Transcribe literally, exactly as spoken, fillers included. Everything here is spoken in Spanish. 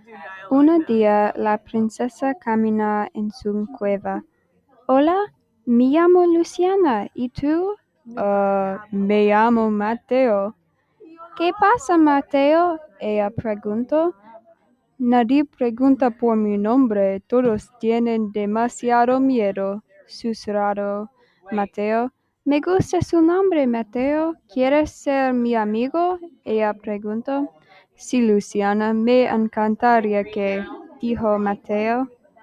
Un día la princesa camina en su cueva. Hola, me llamo Luciana. ¿Y tú? "Ah, me llamo Mateo. ¿Qué pasa, Mateo? Ella preguntó. Nadie pregunta por mi nombre, todos tienen demasiado miedo, susurró Mateo. Me gusta su nombre, Mateo. ¿Quieres ser mi amigo? Ella preguntó. Sí, Luciana, me encantaría que, dijo Mateo.